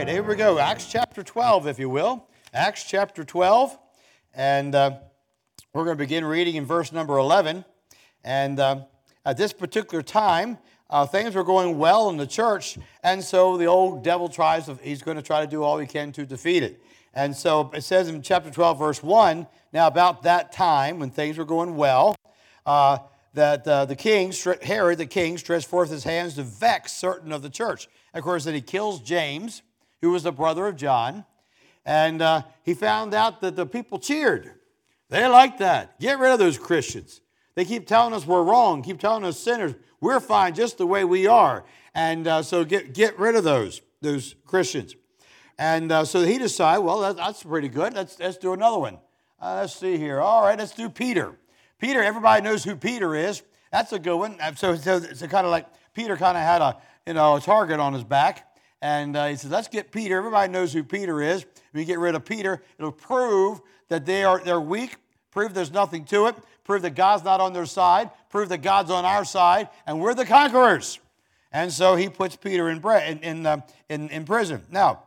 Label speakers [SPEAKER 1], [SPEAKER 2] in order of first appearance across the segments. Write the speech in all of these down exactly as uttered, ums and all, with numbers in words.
[SPEAKER 1] right, here we go. Acts chapter twelve, if you will. Acts chapter twelve. And uh, we're going to begin reading in verse number eleven. And uh, at this particular time, uh, things were going well in the church. And so the old devil tries to, he's going to try to do all he can to defeat it. And so it says in chapter twelve, verse one, now about that time when things were going well, uh, that uh, the king, Herod the king, stretched forth his hands to vex certain of the church. Of course, then he kills James, who was the brother of John. And uh, he found out that the people cheered. They liked that. Get rid of those Christians. They keep telling us we're wrong, keep telling us sinners. We're fine just the way we are. And uh, so get, get rid of those, those Christians. And uh, so he decided, well, that, that's pretty good. Let's, let's do another one. Uh, let's see here. All right, let's do Peter. Peter, everybody knows who Peter is. That's a good one. So, so it's kind of like Peter kind of had a, you know, a target on his back. And uh, he said, let's get Peter. Everybody knows who Peter is. If we get rid of Peter, it'll prove that they are, they're weak, prove there's nothing to it, prove that God's not on their side, prove that God's on our side, and we're the conquerors. And so he puts Peter in, bre- in, in, uh, in, in prison. Now,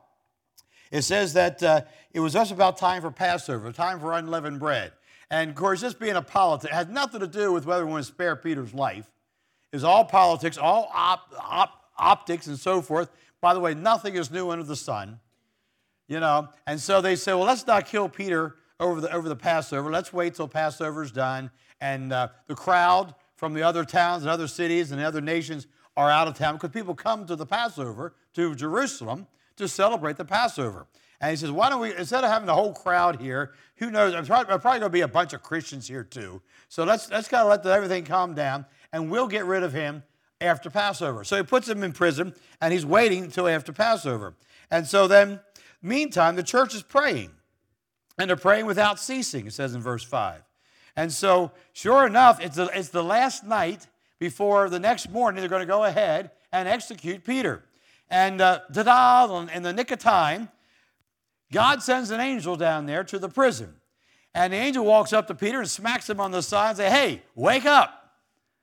[SPEAKER 1] it says that uh, it was just about time for Passover, time for unleavened bread. And, of course, this being a politic has nothing to do with whether we want to spare Peter's life. It's all politics, all op, op, optics and so forth. By the way, nothing is new under the sun. You know, and so they say, well, let's not kill Peter over the, over the Passover. Let's wait till Passover's done. And uh, the crowd from the other towns and other cities and other nations are out of town because people come to the Passover, to Jerusalem, to celebrate the Passover. And he says, why don't we, instead of having the whole crowd here, who knows, there's probably, probably going to be a bunch of Christians here too. So let's, let's kind of let the, everything calm down, and we'll get rid of him after Passover. So he puts him in prison, and he's waiting until after Passover. And so then, meantime, the church is praying, and they're praying without ceasing, it says in verse five. And so, sure enough, it's the, it's the last night before the next morning they're going to go ahead and execute Peter. And uh, ta-da, in the nick of time, God sends an angel down there to the prison. And the angel walks up to Peter and smacks him on the side and says, hey, wake up.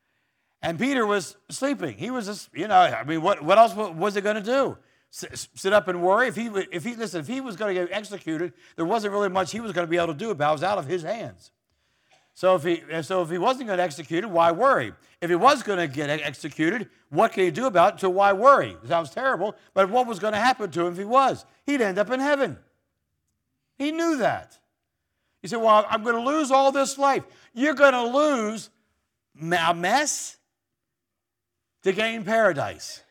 [SPEAKER 1] And Peter was sleeping. He was just, you know, I mean, what, what else was he going to do? S- sit up and worry? If he, if he, listen, if he was going to get executed, there wasn't really much he was going to be able to do about it. It was out of his hands. So if he, so if he wasn't going to execute it, why worry? If he was going to get executed, what can he do about it? So why worry? It sounds terrible, but what was going to happen to him if he was? He'd end up in heaven. He knew that. He said, well, I'm going to lose all this life. You're going to lose a mess to gain paradise.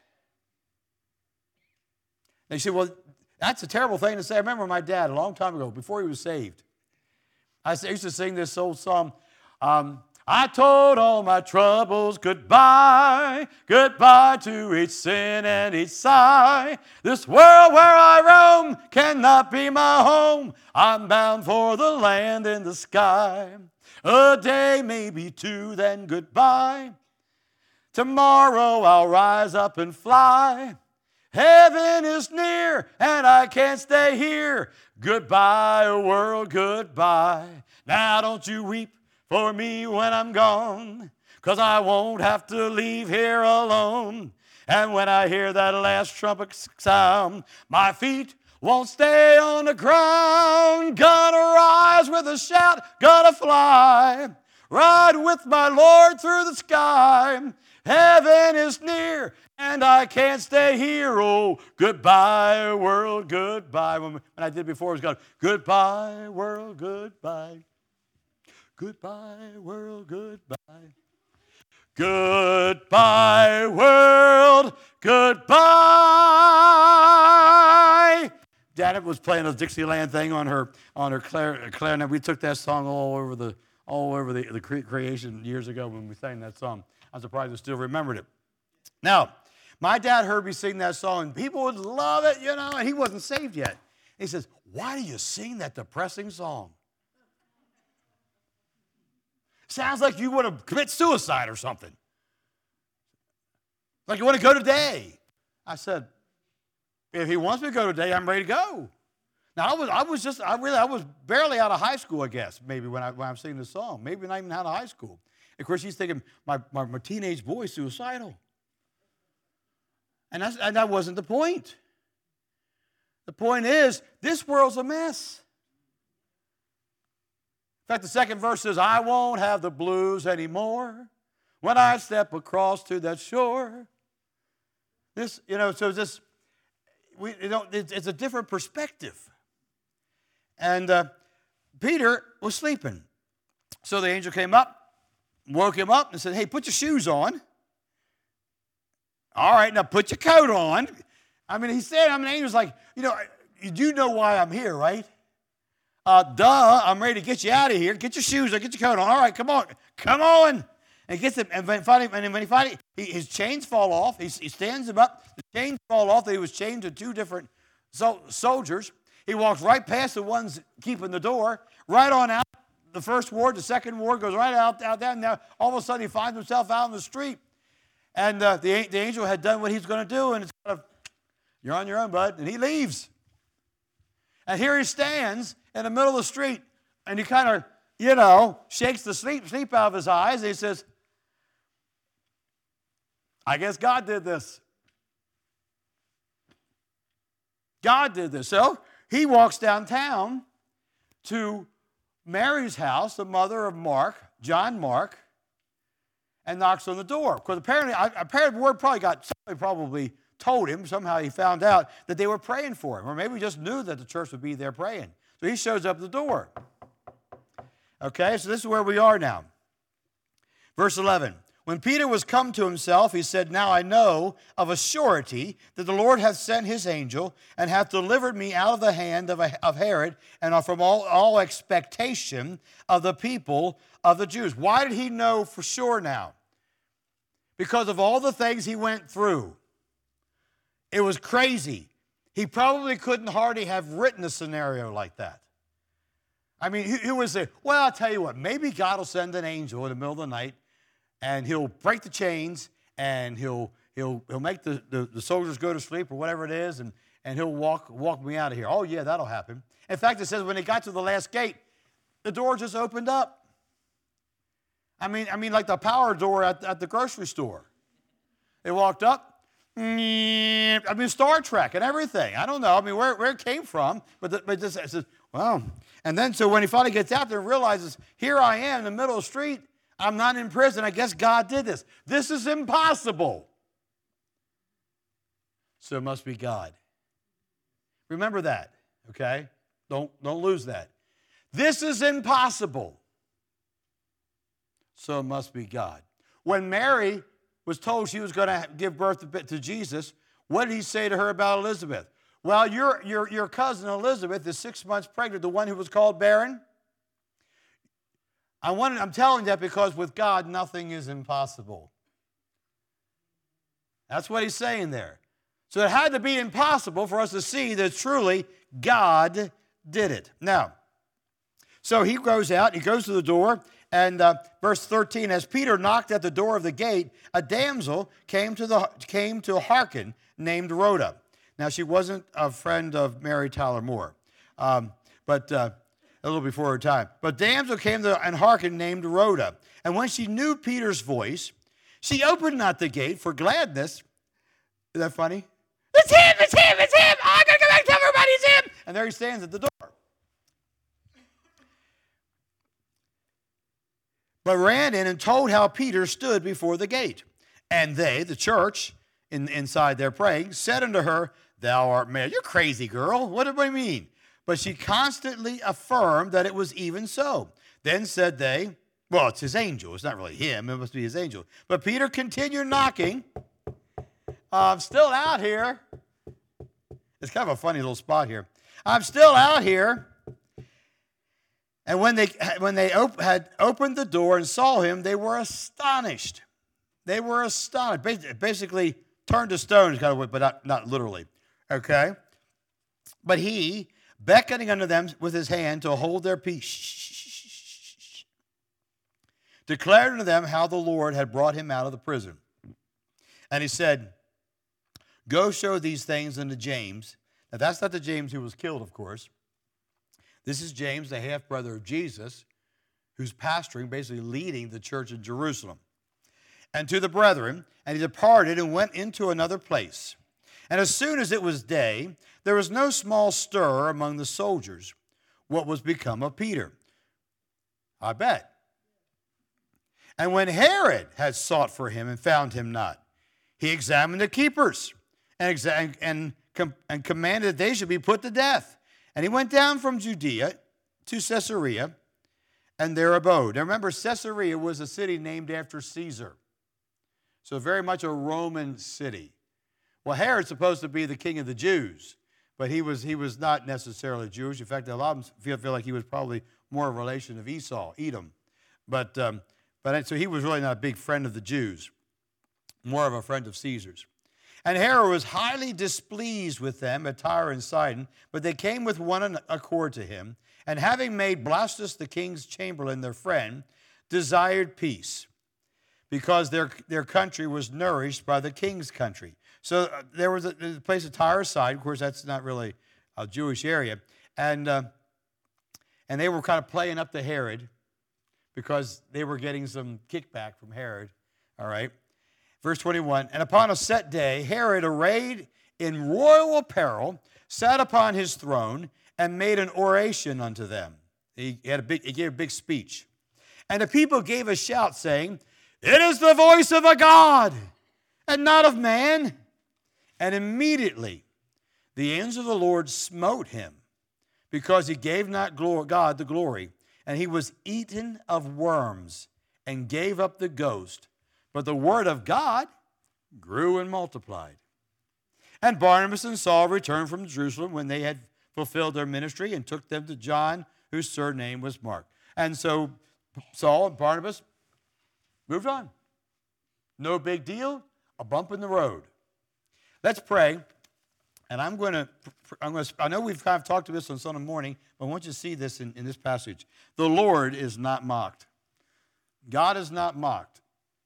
[SPEAKER 1] They said, well, that's a terrible thing to say. I remember my dad a long time ago, before he was saved. I used to sing this old song. Um, I told all my troubles goodbye, goodbye to each sin and each sigh. This world where I roam cannot be my home. I'm bound for the land in the sky. A day, maybe two, then goodbye. Tomorrow I'll rise up and fly. Heaven is near and I can't stay here. Goodbye, world, goodbye. Now don't you weep for me when I'm gone, 'cause I won't have to leave here alone. And when I hear that last trumpet sound, my feet won't stay on the ground. Gonna rise with a shout, gonna fly, ride with my Lord through the sky. Heaven is near and I can't stay here. Oh, goodbye, world, goodbye. When I did before, it was going, goodbye, world, goodbye. Goodbye, world, goodbye. Goodbye, world, goodbye. Janet was playing a Dixieland thing on her on her clar- clarinet. We took that song all over the all over the, the creation years ago when we sang that song. I'm surprised I still remembered it. Now, my dad heard me sing that song, and people would love it, you know, and he wasn't saved yet. He says, why do you sing that depressing song? Sounds like you want to commit suicide or something. Like you want to go today. I said, if he wants me to go today, I'm ready to go. Now, I was, I was just, I really, I was barely out of high school, I guess, maybe when, I, when I'm singing this song. Maybe not even out of high school. Of course, he's thinking, my, my, my teenage boy's suicidal. And, that's, and that wasn't the point. The point is, this world's a mess. In fact, the second verse says, I won't have the blues anymore when I step across to that shore. This, you know, so this, we, you know, it's, it's a different perspective. And uh, Peter was sleeping. So the angel came up, woke him up, and said, hey, put your shoes on. All right, now put your coat on. I mean, he said, I mean, the angel's like, you know, you do know why I'm here, right? Uh, duh, I'm ready to get you out of here. Get your shoes on, get your coat on. All right, come on, come on. And he gets him, and when, finally, and when he finally, he, his chains fall off. He, he stands him up. The chains fall off. He was chained to two different so, soldiers. He walks right past the ones keeping the door, right on out. The first ward, the second ward goes right out, out there. And now all of a sudden he finds himself out in the street. And uh, the, the angel had done what he's going to do, and it's kind of, you're on your own, bud. And he leaves. And here he stands in the middle of the street, and he kind of, you know, shakes the sleep, sleep out of his eyes, and he says, I guess God did this. God did this. So he walks downtown to Mary's house, the mother of Mark, John Mark, and knocks on the door. Because apparently, apparently word probably got, somebody probably told him, somehow he found out that they were praying for him. Or maybe he just knew that the church would be there praying. So he shows up at the door. Okay, so this is where we are now. Verse eleven. When Peter was come to himself, he said, now I know of a surety that the Lord hath sent his angel and hath delivered me out of the hand of, a, of Herod and from all, all expectation of the people of the Jews. Why did he know for sure now? Because of all the things he went through. It was crazy. He probably couldn't hardly have written a scenario like that. I mean, he, he would say, well, I'll tell you what, maybe God will send an angel in the middle of the night, and he'll break the chains, and he'll he'll he'll make the, the, the soldiers go to sleep or whatever it is, and, and he'll walk walk me out of here. Oh, yeah, that'll happen. In fact, it says when they got to the last gate, the door just opened up. I mean, I mean, like the power door at, at the grocery store. They walked up. I mean, Star Trek and everything. I don't know. I mean, where, where it came from, but, the, but this, it says, wow. And then so when he finally gets out there and realizes, here I am in the middle of the street, I'm not in prison. I guess God did this. This is impossible. So it must be God. Remember that, okay? Don't, don't lose that. This is impossible. So it must be God. When Mary was told she was going to give birth to, to Jesus, what did he say to her about Elizabeth? Well, your, your, your cousin Elizabeth is six months pregnant, the one who was called barren. I wanted, I'm telling that because with God, nothing is impossible. That's what he's saying there. So it had to be impossible for us to see that truly God did it. Now, so he goes out, he goes to the door, and uh, verse thirteen, as Peter knocked at the door of the gate, a damsel came to, the, came to hearken named Rhoda. Now, she wasn't a friend of Mary Tyler Moore, um, but... Uh, a little before her time. But damsel came to and hearkened named Rhoda. And when she knew Peter's voice, she opened not the gate for gladness. Is that funny? It's him, it's him, it's him. Oh, I gotta go back and tell everybody it's him. And there he stands at the door. But ran in and told how Peter stood before the gate. And they, the church, in, inside there praying, said unto her, thou art mad. You're crazy, girl. What do you mean? But she constantly affirmed that it was even so. Then said they, well, it's his angel. It's not really him. It must be his angel. But Peter continued knocking. I'm still out here. It's kind of a funny little spot here. I'm still out here. And when they, when they op- had opened the door and saw him, they were astonished. They were astonished. Basically, turned to stone, kind of, but not, not literally. Okay? But he... beckoning unto them with his hand to hold their peace, declared unto them how the Lord had brought him out of the prison. And he said, go show these things unto James. Now, that's not the James who was killed, of course. This is James, the half-brother of Jesus, who's pastoring, basically leading the church in Jerusalem. And to the brethren, and he departed and went into another place. And as soon as it was day, there was no small stir among the soldiers. What was become of Peter? I bet. And when Herod had sought for him and found him not, he examined the keepers and, exa- and, and, and commanded that they should be put to death. And he went down from Judea to Caesarea and there abode. Now remember, Caesarea was a city named after Caesar. So very much a Roman city. Well, Herod's supposed to be the king of the Jews, but he was, he was not necessarily Jewish. In fact, a lot of them feel, feel like he was probably more a relation of Esau, Edom. But, um, but so he was really not a big friend of the Jews, more of a friend of Caesar's. And Herod was highly displeased with them at Tyre and Sidon, but they came with one accord to him, and having made Blastus the king's chamberlain their friend, desired peace, because their, their country was nourished by the king's country. So uh, there was a, a place at Tyre side. Of course, that's not really a Jewish area. And, uh, and they were kind of playing up to Herod because they were getting some kickback from Herod. All right. Verse twenty-one, and upon a set day, Herod, arrayed in royal apparel, sat upon his throne and made an oration unto them. He, had a big, he gave a big speech. And the people gave a shout, saying, it is the voice of a God, and not of man. And immediately the angel of the Lord smote him, because he gave not God the glory. And he was eaten of worms, and gave up the ghost. But the word of God grew and multiplied. And Barnabas and Saul returned from Jerusalem when they had fulfilled their ministry, and took them to John, whose surname was Mark. And so Saul and Barnabas moved on. No big deal, a bump in the road. Let's pray. And I'm going to, I'm going to, I know we've kind of talked to this on Sunday morning, but I want you to see this in, in this passage. The Lord is not mocked. God is not mocked.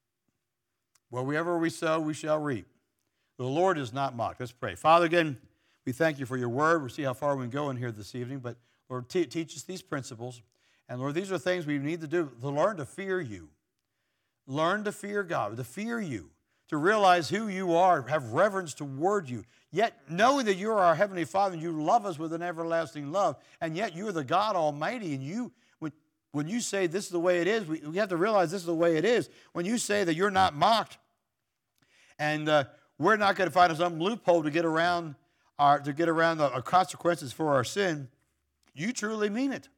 [SPEAKER 1] Wherever we sow, we shall reap. The Lord is not mocked. Let's pray. Father, again, we thank you for your word. We'll see how far we can go in here this evening. But Lord, te- teach us these principles. And Lord, these are things we need to do to learn to fear you. Learn to fear God, to fear you, to realize who you are, have reverence toward you, yet knowing that you're our Heavenly Father and you love us with an everlasting love, and yet you're the God Almighty, and you, when, when you say this is the way it is, we, we have to realize this is the way it is. When you say that you're not mocked, and uh, we're not going to find some loophole to get around our, to get around the consequences for our sin, you truly mean it.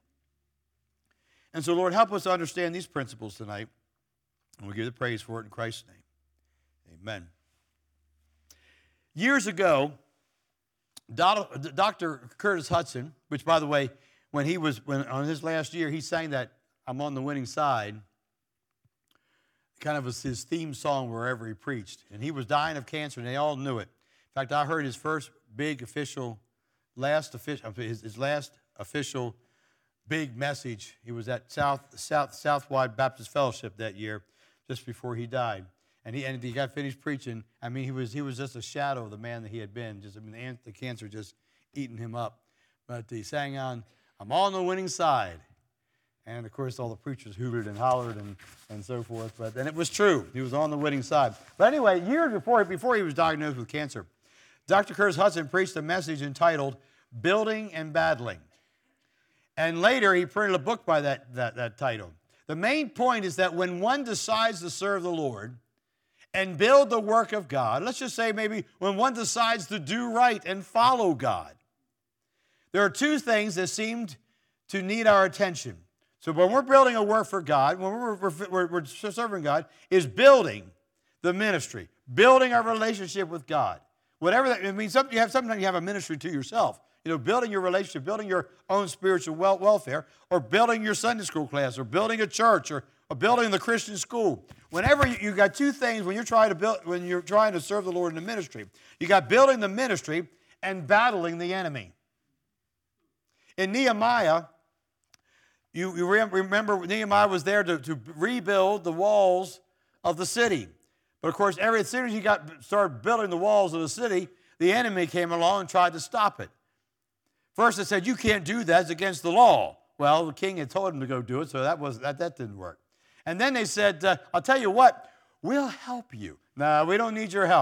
[SPEAKER 1] And so, Lord, help us to understand these principles tonight. And we give the praise for it in Christ's name. Amen. Years ago, Doctor Curtis Hudson, which, by the way, when he was when on his last year, he sang that "I'm on the winning side," kind of was his theme song wherever he preached. And he was dying of cancer, and they all knew it. In fact, I heard his first big official, last official, his, his last official big message. He was at South South Southwide Baptist Fellowship that year, just before he died. And he and he got finished preaching. I mean, he was he was just a shadow of the man that he had been. Just I mean, the cancer just eating him up. But he sang on, "I'm on the winning side." And of course, all the preachers hooted and hollered and, and so forth. But and it was true. He was on the winning side. But anyway, years before before he was diagnosed with cancer, Doctor Curtis Hudson preached a message entitled "Building and Battling." And later, he printed a book by that, that, that title. The main point is that when one decides to serve the Lord and build the work of God, let's just say maybe when one decides to do right and follow God, there are two things that seem to need our attention. So when we're building a work for God, when we're, we're, we're, we're serving God, is building the ministry, building our relationship with God. Whatever that, I mean, some, you have, sometimes you have a ministry to yourself. You know, building your relationship, building your own spiritual wel- welfare, or building your Sunday school class, or building a church, or, or building the Christian school. Whenever you, you got two things when you're trying to build, when you're trying to serve the Lord in the ministry, you got building the ministry and battling the enemy. In Nehemiah, you, you remember Nehemiah was there to, to rebuild the walls of the city. But of course, every, as soon as he got started building the walls of the city, the enemy came along and tried to stop it. First, they said, you can't do that. It's against the law. Well, the king had told him to go do it, so that, was, that, that didn't work. And then they said, uh, I'll tell you what, we'll help you. No, we don't need your help.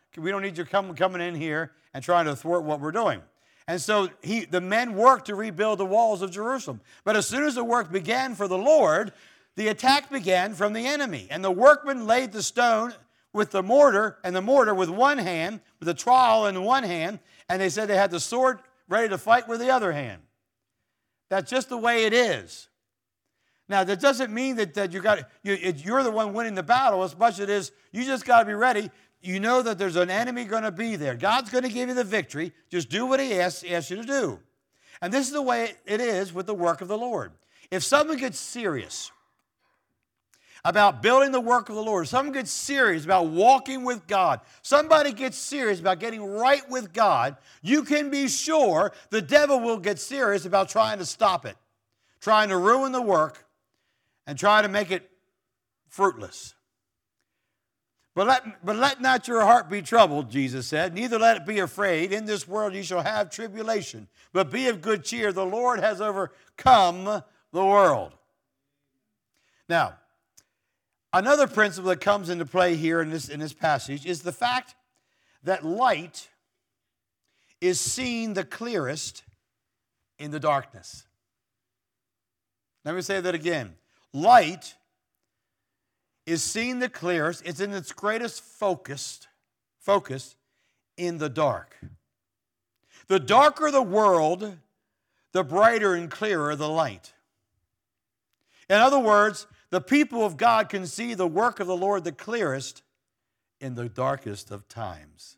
[SPEAKER 1] we don't need you come, coming in here and trying to thwart what we're doing. And so he, the men worked to rebuild the walls of Jerusalem. But as soon as the work began for the Lord, the attack began from the enemy. And the workmen laid the stone with the mortar, and the mortar with one hand, with the trowel in one hand, and they said they had the sword ready to fight with the other hand. That's just the way it is. Now, that doesn't mean that, that you got, you, it, you're the one winning the battle as much as it is you just got to be ready. You know that there's an enemy going to be there. God's going to give you the victory. Just do what he asks, asks you to do. And this is the way it is with the work of the Lord. If someone gets serious about building the work of the Lord, someone gets serious about walking with God, somebody gets serious about getting right with God, you can be sure the devil will get serious about trying to stop it, trying to ruin the work, and try to make it fruitless. But let, but let not your heart be troubled, Jesus said, neither let it be afraid. In this world you shall have tribulation, but be of good cheer. The Lord has overcome the world. Now, another principle that comes into play here in this, in this passage is the fact that light is seen the clearest in the darkness. Let me say that again. Light is seen the clearest, it's in its greatest focused, focus in the dark. The darker the world, the brighter and clearer the light. In other words, the people of God can see the work of the Lord the clearest in the darkest of times.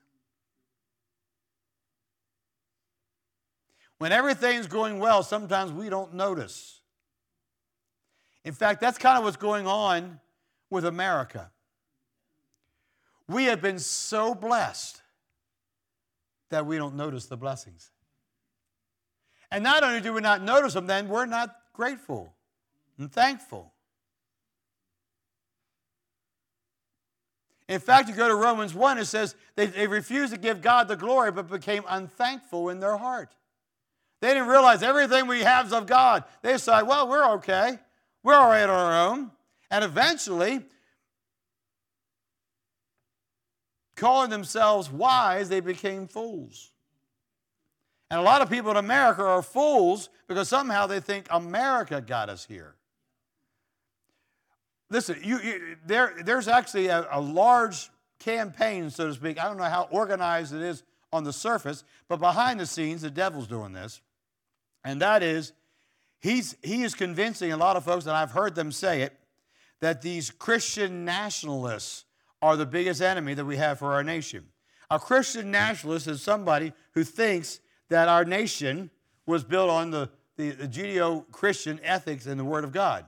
[SPEAKER 1] When everything's going well, sometimes we don't notice. In fact, that's kind of what's going on with America. We have been so blessed that we don't notice the blessings. And not only do we not notice them, then we're not grateful and thankful. In fact, you go to Romans one, it says they, they refused to give God the glory, but became unthankful in their heart. They didn't realize everything we have is of God. They decided, well, we're okay. We're all right on our own. And eventually, calling themselves wise, they became fools. And a lot of people in America are fools because somehow they think America got us here. Listen, you, you, there, there's actually a, a large campaign, so to speak. I don't know how organized it is on the surface, but behind the scenes, the devil's doing this. And that is, he's, he is convincing a lot of folks, and I've heard them say it, that these Christian nationalists are the biggest enemy that we have for our nation. A Christian nationalist is somebody who thinks that our nation was built on the, the, the Judeo-Christian ethics and the Word of God.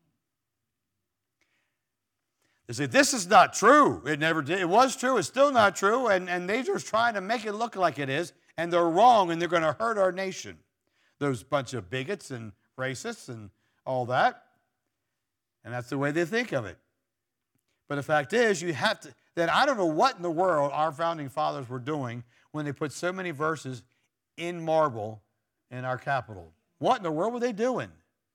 [SPEAKER 1] They say, this is not true. It never did. It was true. It's still not true. And, and they're just trying to make it look like it is. And they're wrong, and they're going to hurt our nation. Those bunch of bigots and racists and all that. And that's the way they think of it. But the fact is, you have to, that I don't know what in the world our founding fathers were doing when they put so many verses in marble in our capital. What in the world were they doing?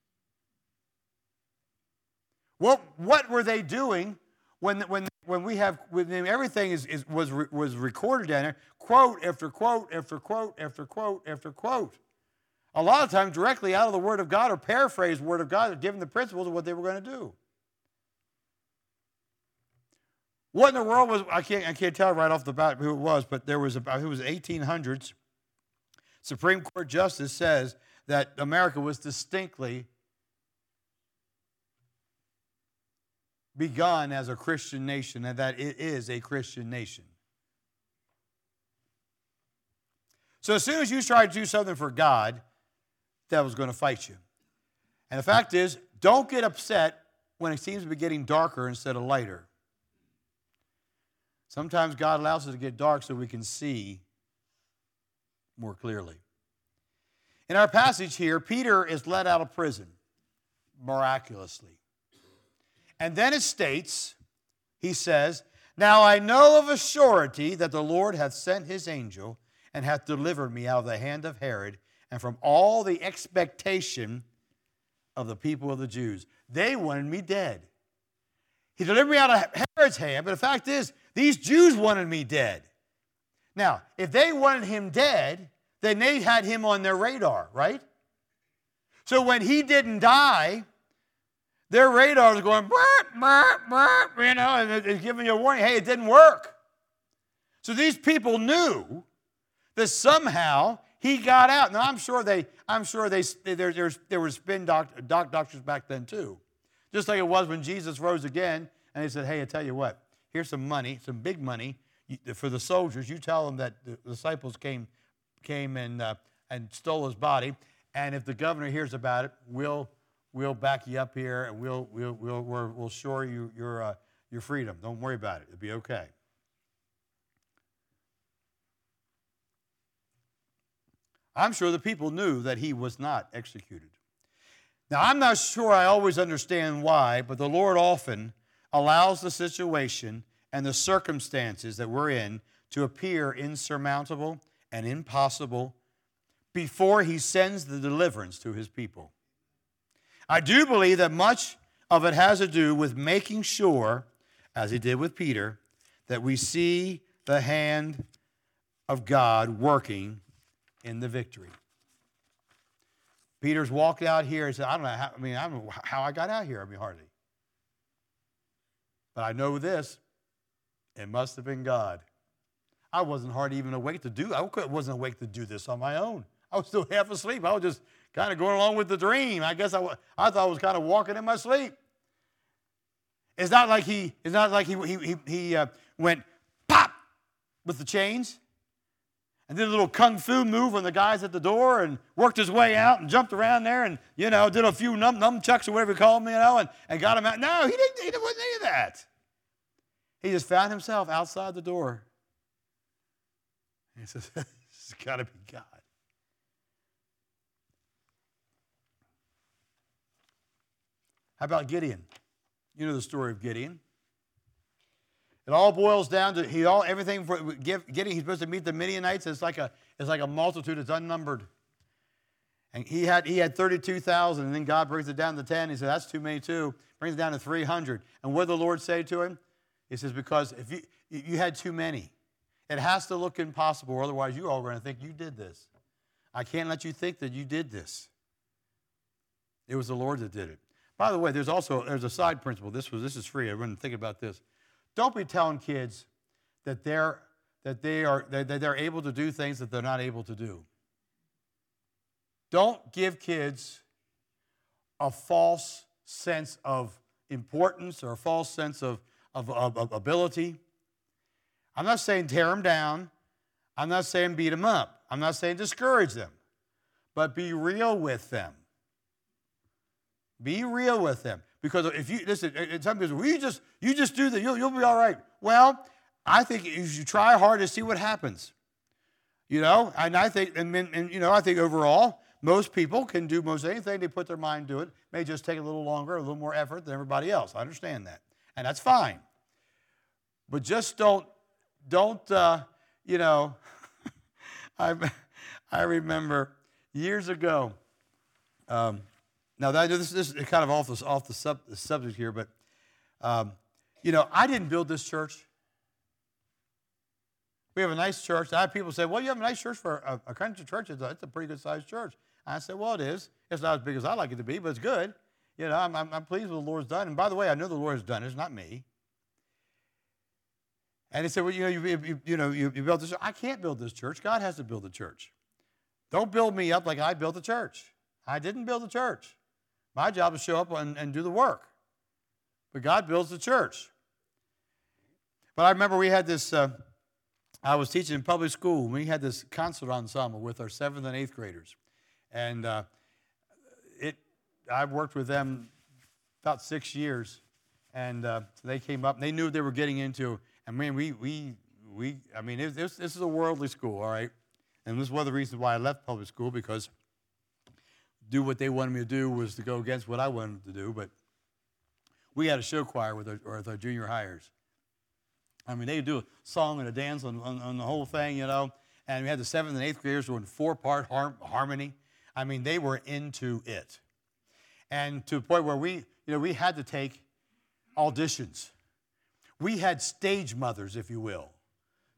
[SPEAKER 1] What, what were they doing when, when, when we have, when everything is, is, was, was recorded down there, quote after quote after quote after quote after quote? A lot of times directly out of the Word of God or paraphrased Word of God, giving the principles of what they were going to do. What in the world was, I can't, I can't tell right off the bat who it was, but there was about, it was eighteen hundreds. Supreme Court Justice says that America was distinctly begun as a Christian nation and that it is a Christian nation. So as soon as you try to do something for God, the devil's going to fight you. And the fact is, don't get upset when it seems to be getting darker instead of lighter. Sometimes God allows it to get dark so we can see more clearly. In our passage here, Peter is let out of prison miraculously. And then it states, he says, now I know of a surety that the Lord hath sent his angel and hath delivered me out of the hand of Herod and from all the expectation of the people of the Jews. They wanted me dead. He delivered me out of Herod's hand, but the fact is, these Jews wanted me dead. Now, if they wanted him dead, then they had him on their radar, right? So when he didn't die, their radar was going, burp, burp, burp, you know, and it's giving you a warning, hey, it didn't work. So these people knew that somehow he got out. Now, I'm sure they, I'm sure they, there, there's, there were spin doc, doc doctors back then too. Just like it was when Jesus rose again, and they said, hey, I tell you what, here's some money, some big money for the soldiers. You tell them that the disciples came, came and, uh, and stole his body, and if the governor hears about it, we'll, we'll back you up here, and we'll, we'll, we'll, we'll, we'll assure you your, uh, your freedom. Don't worry about it. It'll be okay. I'm sure the people knew that he was not executed. Now, I'm not sure I always understand why, but the Lord often allows the situation and the circumstances that we're in to appear insurmountable and impossible before he sends the deliverance to his people. I do believe that much of it has to do with making sure, as he did with Peter, that we see the hand of God working in the victory. Peter's walked out here and said, I don't know how, I mean, I don't know how I got out here, I mean, hardly. But I know this, it must have been God. I wasn't hardly even awake to do, I wasn't awake to do this on my own. I was still half asleep. I was just kind of going along with the dream. I guess I, I thought I was kind of walking in my sleep. It's not like he, it's not like he, he, he, he uh, went pop with the chains and did a little kung fu move on the guys at the door and worked his way out and jumped around there and, you know, did a few num nunchucks or whatever you call them, you know, and, and got him out. No, he didn't, he wasn't any of that. He just found himself outside the door. And he says, this has got to be God. How about Gideon? You know the story of Gideon. It all boils down to he all everything for Gideon. He's supposed to meet the Midianites. It's like a it's like a multitude. It's unnumbered. And he had he had thirty-two thousand, and then God brings it down to ten. He said that's too many too. Brings it down to three hundred. And what did the Lord say to him? He says because if you you had too many, it has to look impossible. Or otherwise, you all are going to think you did this. I can't let you think that you did this. It was the Lord that did it. By the way, there's also there's a side principle. This was this is free. I wasn't thinking about this. Don't be telling kids that they're that they are that they're able to do things that they're not able to do. Don't give kids a false sense of importance or a false sense of, of, of, of ability. I'm not saying tear them down. I'm not saying beat them up. I'm not saying discourage them. But be real with them. Be real with them. Because if you, listen, some people say, well, you just, you just do that, you'll, you'll be all right. Well, I think you should try hard to see what happens. You know, and I think, and, and you know, I think overall, most people can do most anything they put their mind to it. It may just take a little longer, a little more effort than everybody else. I understand that. And that's fine. But just don't, don't, uh, you know, I, I remember years ago, um, now, that, this, this is kind of off the, off the, sub, the subject here, but, um, you know, I didn't build this church. We have a nice church. I have people say, well, you have a nice church for a, a country church. It's a, it's a pretty good-sized church. I said, well, it is. It's not as big as I like it to be, but it's good. You know, I'm, I'm, I'm pleased with what the Lord's done. And by the way, I know the Lord has done it. It's not me. And he said, well, you know, you, you, you know, you, you built this church. I can't build this church. God has to build the church. Don't build me up like I built the church. I didn't build the church. My job is to show up and, and do the work. But God builds the church. But I remember we had this, uh, I was teaching in public school. We had this concert ensemble with our seventh and eighth graders. And uh, it, I worked with them about six years. And uh, they came up, and they knew what they were getting into. And man, we, we, we I mean, it, this, this is a worldly school, all right? And this is one of the reasons why I left public school, because do what they wanted me to do was to go against what I wanted to do. But we had a show choir with our, with our junior hires. I mean, they do a song and a dance on, on, on the whole thing, you know. And we had the seventh and eighth graders who were in four-part har harmony. I mean, they were into it. And to the point where we, you know, we had to take auditions. We had stage mothers, if you will,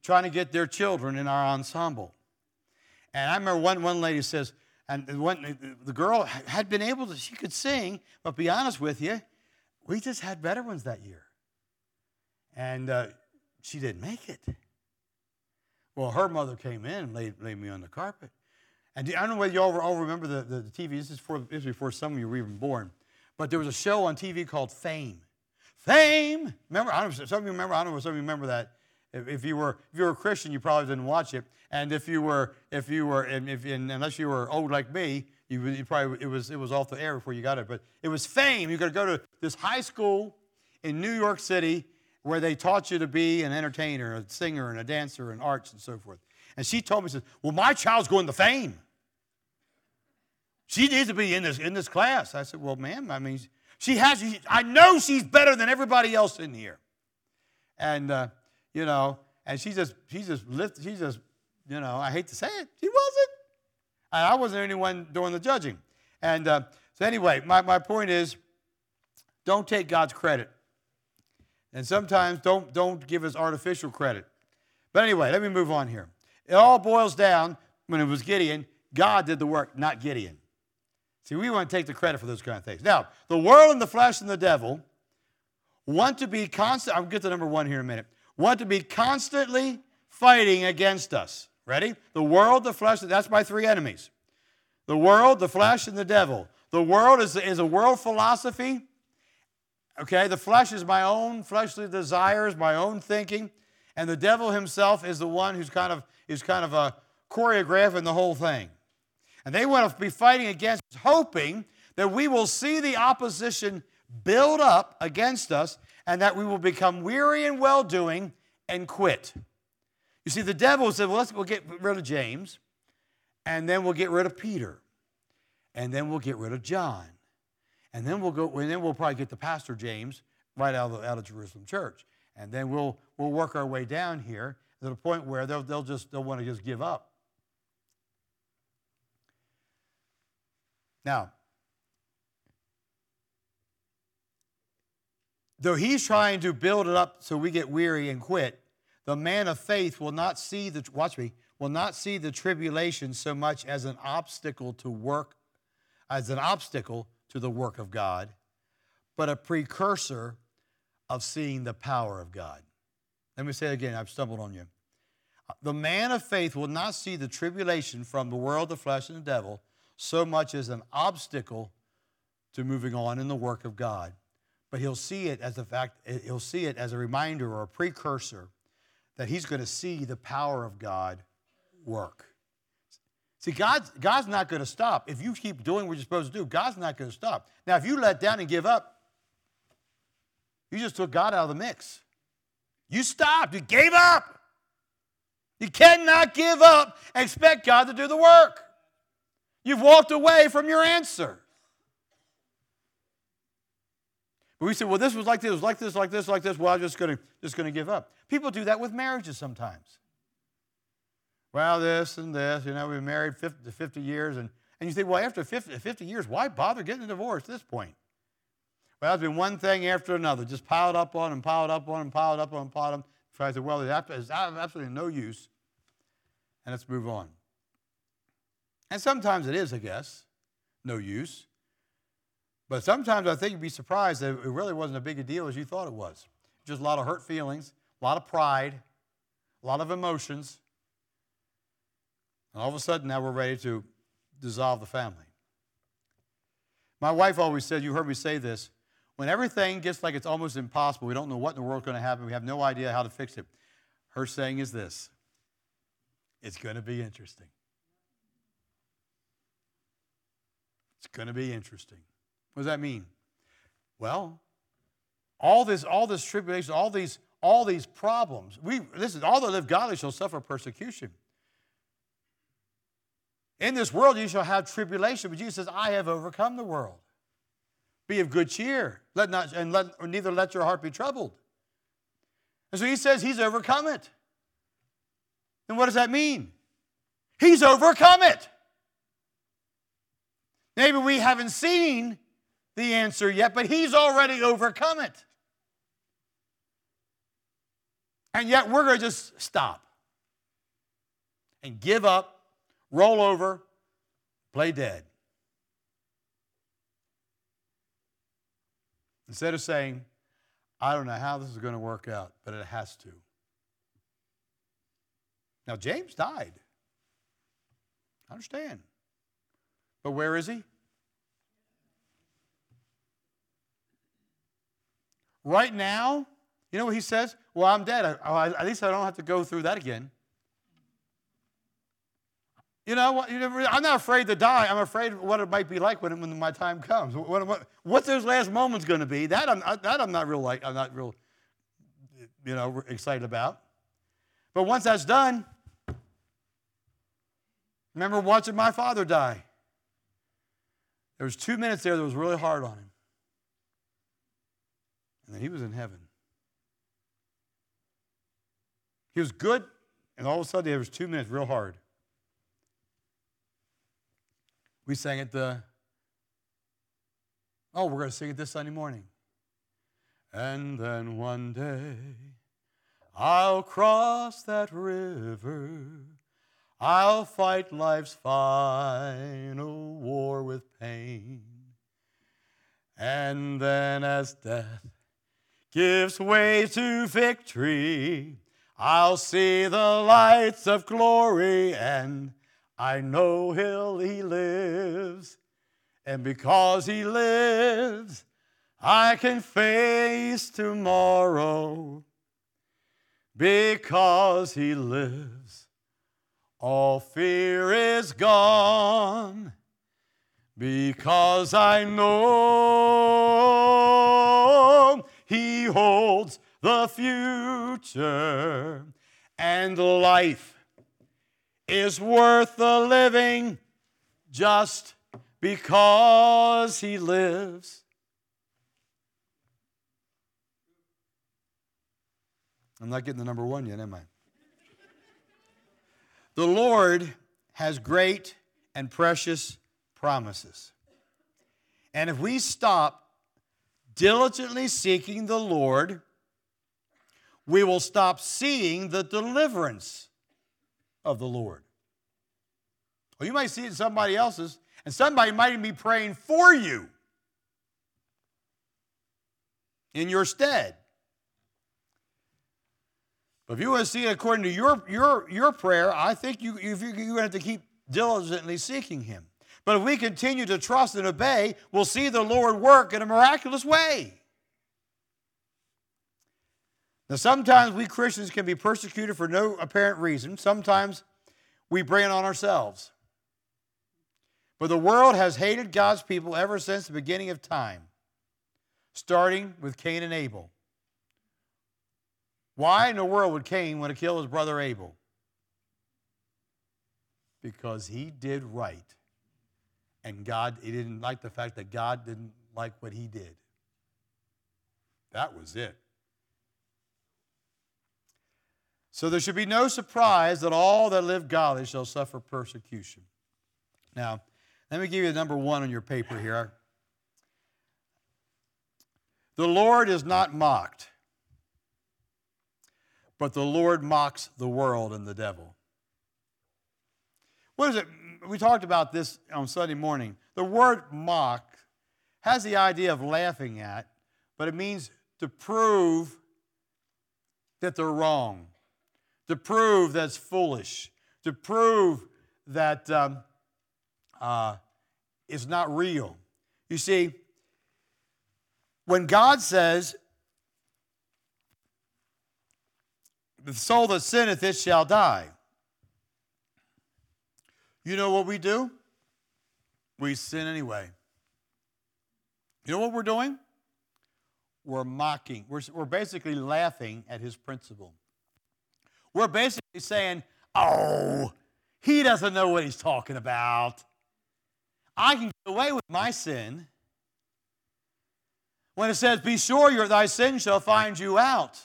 [SPEAKER 1] trying to get their children in our ensemble. And I remember one, one lady says, and one, the girl had been able to, she could sing, but be honest with you, we just had better ones that year. And uh, she didn't make it. Well, her mother came in and laid, laid me on the carpet. And I don't know whether you all, all remember the, the, the T V. This is, for, this is before some of you were even born. But there was a show on T V called Fame. Fame! Remember? I don't know, some of you remember. I don't know if some of you remember that. If, if you were if you were a Christian, you probably didn't watch it. And if you were if you were and if and unless you were old like me, you, you probably it was it was off the air before you got it. But it was Fame. You got to go to this high school in New York City where they taught you to be an entertainer, a singer, and a dancer, and arts and so forth. And she told me, she said, "Well, my child's going to Fame. She needs to be in this in this class." I said, "Well, ma'am, I mean, she has. I know she's better than everybody else in here." And uh, you know, and she just she just lifted. She just, you know, I hate to say it, she wasn't. And I wasn't the only one doing the judging. And uh, so anyway, my my point is, don't take God's credit, and sometimes don't don't give us artificial credit. But anyway, let me move on here. It all boils down when it was Gideon. God did the work, not Gideon. See, we want to take the credit for those kind of things. Now, the world and the flesh and the devil want to be constant. I'll get to number one here in a minute. Want to be constantly fighting against us. Ready? The world, the flesh, that's my three enemies. The world, the flesh, and the devil. The world is, is a world philosophy. Okay, the flesh is my own fleshly desires, my own thinking. And the devil himself is the one who's kind of, is kind of a choreographing the whole thing. And they want to be fighting against us, hoping that we will see the opposition build up against us and that we will become weary in well-doing and quit. You see, the devil said, well, let's we'll get rid of James, and then we'll get rid of Peter, and then we'll get rid of John, and then we'll go, and then we'll probably get the pastor James right out of, the, out of Jerusalem Church, and then we'll we'll work our way down here to the point where they'll they'll just they'll want to just give up. Now, though he's trying to build it up so we get weary and quit, the man of faith will not see the, watch me, will not see the tribulation so much as an obstacle to work, as an obstacle to the work of God, but a precursor of seeing the power of God. Let me say it again, I've stumbled on you. The man of faith will not see the tribulation from the world, the flesh, and the devil so much as an obstacle to moving on in the work of God. But he'll see it as a fact, he'll see it as a reminder or a precursor that he's going to see the power of God work. See, God's, God's not going to stop. If you keep doing what you're supposed to do, God's not going to stop. Now, if you let down and give up, you just took God out of the mix. You stopped. You gave up. You cannot give up and expect God to do the work. You've walked away from your answer. But we say, well, this was like this, was like this, like this, like this. Well, I'm just going to just going to give up. People do that with marriages sometimes. Well, this and this, you know, we've been married fifty, fifty years. And, and you think, well, after fifty, fifty years, why bother getting a divorce at this point? Well, it's been one thing after another, just piled up on and piled up on and piled up on and piled up. So I said, well, there's absolutely no use. And let's move on. And sometimes it is, I guess, no use. But sometimes I think you'd be surprised that it really wasn't as big a deal as you thought it was. Just a lot of hurt feelings, a lot of pride, a lot of emotions. And all of a sudden now we're ready to dissolve the family. My wife always said, you heard me say this, when everything gets like it's almost impossible, we don't know what in the world's going to happen, we have no idea how to fix it. Her saying is this, it's going to be interesting. It's going to be interesting. What does that mean? Well, all this, all this tribulation, all these, all these problems. We listen. All that live godly shall suffer persecution. In this world you shall have tribulation, but Jesus says, "I have overcome the world. Be of good cheer. Let not and let or neither let your heart be troubled." And so He says He's overcome it. And what does that mean? He's overcome it. Maybe we haven't seen the answer yet, but He's already overcome it. And yet we're going to just stop. and give up, roll over, play dead. Instead of saying, I don't know how this is going to work out, but it has to. Now, James died. I understand. But where is he? Right now, you know what he says? Well, I'm dead. I, I, at least I don't have to go through that again. You know what? I'm not afraid to die. I'm afraid of what it might be like when, when my time comes. What, what, what's those last moments going to be? That I'm, that I'm not real like. I'm not real, you know, excited about. But once that's done, remember watching my father die. There was two minutes there that was really hard on him, and then he was in heaven. He was good, and all of a sudden there was two minutes real hard. We sang it the, oh, we're going to sing it this Sunday morning. And then one day I'll cross that river. I'll fight life's final war with pain. And then as death gives way to victory, I'll see the lights of glory, and I know he'll, he lives, and because he lives, I can face tomorrow. Because he lives, all fear is gone. Because I know he holds the future, and life is worth the living just because he lives. I'm not getting the number one yet, am I? The Lord has great and precious promises. And if we stop diligently seeking the Lord, we will stop seeing the deliverance of the Lord. Well, you might see it in somebody else's, and somebody might even be praying for you in your stead. But if you want to see it according to your, your, your prayer, I think you, you, you're going to have to keep diligently seeking him. But if we continue to trust and obey, we'll see the Lord work in a miraculous way. Now, sometimes we Christians can be persecuted for no apparent reason. Sometimes we bring it on ourselves. But the world has hated God's people ever since the beginning of time, starting with Cain and Abel. Why in the world would Cain want to kill his brother Abel? Because he did right. And God, he didn't like the fact that God didn't like what he did. That was it. So there should be no surprise that all that live godly shall suffer persecution. Now, let me give you the number one on your paper here. The Lord is not mocked, but the Lord mocks the world and the devil. What is it? We talked about this on Sunday morning. The word mock has the idea of laughing at, but it means to prove that they're wrong, to prove that's foolish, to prove that um, uh, it's not real. You see, when God says, the soul that sinneth, it shall die, you know what we do? We sin anyway. You know what we're doing? We're mocking. We're, we're basically laughing at his principle. We're basically saying, oh, he doesn't know what he's talking about. I can get away with my sin. When it says, be sure your, thy sin shall find you out.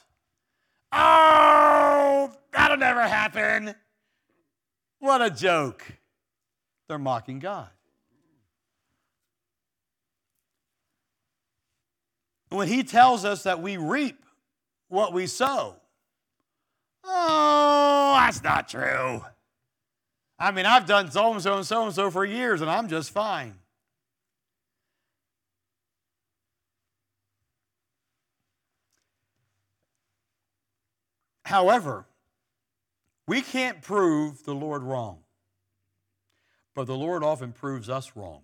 [SPEAKER 1] Oh, that'll never happen. What a joke. They're mocking God. When he tells us that we reap what we sow, oh, that's not true. I mean, I've done so-and-so and so-and-so for years, and I'm just fine. However, we can't prove the Lord wrong, but the Lord often proves us wrong.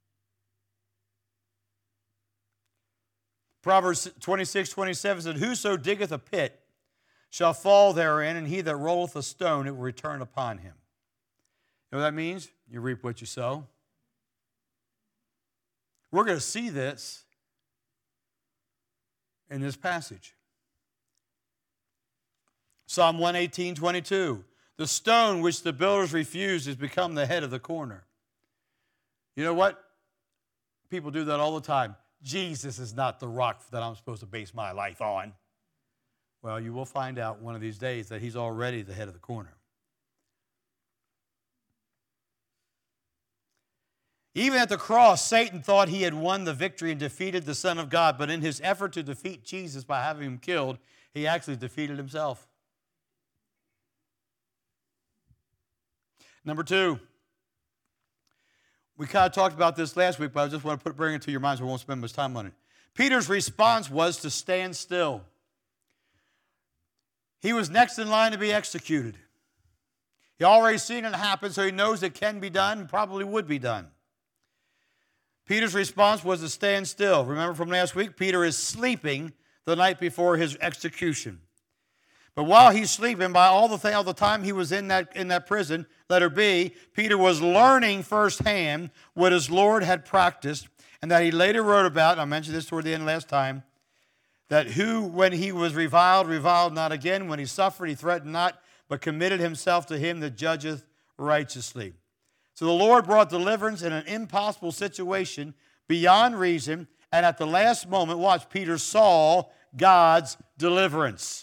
[SPEAKER 1] Proverbs twenty-six twenty-seven said, whoso diggeth a pit shall fall therein, and he that rolleth a stone, it will return upon him. You know what that means? You reap what you sow. We're going to see this in this passage. Psalm one eighteen twenty-two. The stone which the builders refused has become the head of the corner. You know what? People do that all the time. Jesus is not the rock that I'm supposed to base my life on. Well, you will find out one of these days that he's already the head of the corner. Even at the cross, Satan thought he had won the victory and defeated the Son of God, but in his effort to defeat Jesus by having him killed, he actually defeated himself. Number two, we kind of talked about this last week, but I just want to put, bring it to your minds. So we won't spend much time on it. Peter's response was to stand still. He was next in line to be executed. He already seen it happen, so he knows it can be done and probably would be done. Peter's response was to stand still. Remember from last week, Peter is sleeping the night before his execution. But while he's sleeping, by all the, th- all the time he was in that, in that prison, letter B, Peter was learning firsthand what his Lord had practiced, and that he later wrote about, and I mentioned this toward the end last time, that who, when he was reviled, reviled not again. When he suffered, he threatened not, but committed himself to him that judgeth righteously. So the Lord brought deliverance in an impossible situation beyond reason, and at the last moment, watch, Peter saw God's deliverance.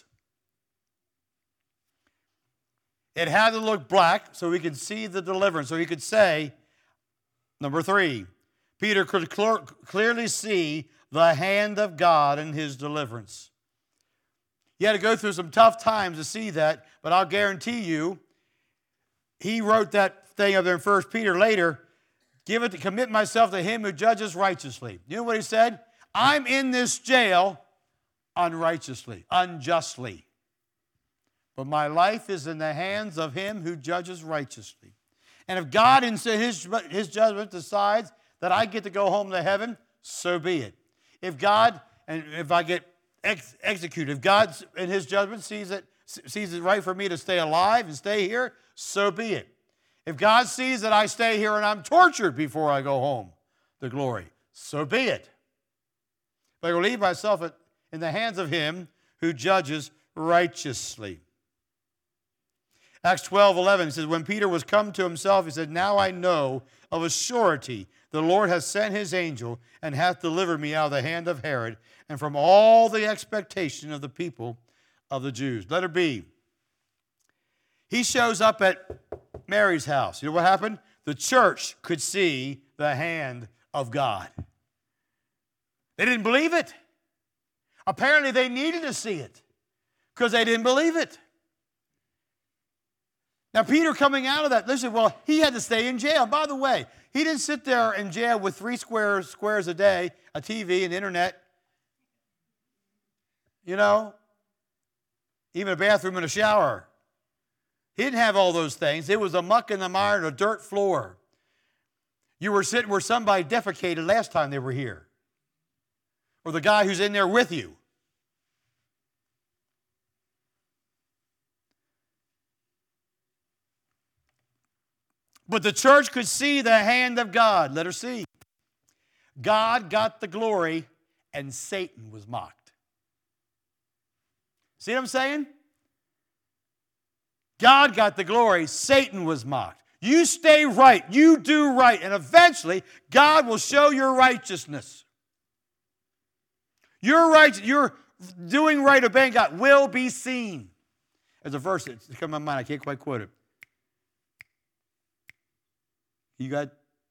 [SPEAKER 1] It had to look black so he could see the deliverance. So he could say, number three, Peter could cl- clearly see the hand of God in his deliverance. You had to go through some tough times to see that, but I'll guarantee you, he wrote that thing up there in First Peter later, give it to commit myself to him who judges righteously. You know what he said? I'm in this jail unrighteously, unjustly. But my life is in the hands of him who judges righteously. And if God in his, his judgment decides that I get to go home to heaven, so be it. If God, and if I get ex- executed, if God in his judgment sees it, sees it right for me to stay alive and stay here, so be it. If God sees that I stay here and I'm tortured before I go home to glory, so be it. But I will leave myself in the hands of him who judges righteously. Acts twelve eleven says, when Peter was come to himself, he said, now I know of a surety the Lord has sent his angel and hath delivered me out of the hand of Herod and from all the expectation of the people of the Jews. Letter B. He shows up at Mary's house. You know what happened? The church could see the hand of God. They didn't believe it. Apparently they needed to see it because they didn't believe it. Now, Peter coming out of that, listen, well, he had to stay in jail. By the way, he didn't sit there in jail with three squares, squares a day, a T V, an internet, you know, even a bathroom and a shower. He didn't have all those things. It was a muck and the mire and a dirt floor. You were sitting where somebody defecated last time they were here. Or the guy who's in there with you. But the church could see the hand of God. Let her see. God got the glory and Satan was mocked. See what I'm saying? God got the glory, Satan was mocked. You stay right, you do right, and eventually God will show your righteousness. Your right, you're doing right, obeying God will be seen. There's a verse that's come to my mind, I can't quite quote it. You got,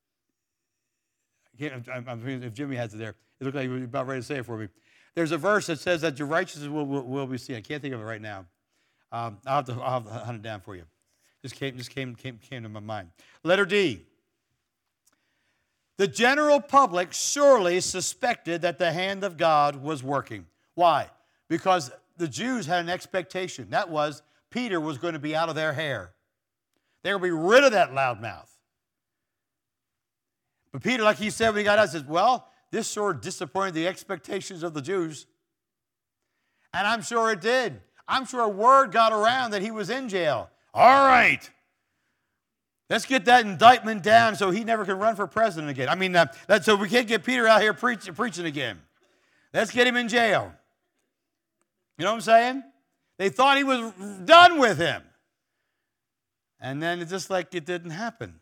[SPEAKER 1] I can't, I'm, I'm, if Jimmy has it there, it looked like he was about ready to say it for me. There's a verse that says that your righteousness will, will, will be seen. I can't think of it right now. Um, I'll, have to, I'll have to hunt it down for you. Just came, just came, came, came to my mind. Letter D. The general public surely suspected that the hand of God was working. Why? Because the Jews had an expectation. That was, Peter was going to be out of their hair. They were going to be rid of that loudmouth. But Peter, like he said when he got out, says, well, this sure disappointed the expectations of the Jews. And I'm sure it did. I'm sure word got around that he was in jail. All right. Let's get that indictment down so he never can run for president again. I mean, uh, that, so we can't get Peter out here preach, preaching again. Let's get him in jail. You know what I'm saying? They thought he was done with him. And then it's just like it didn't happen.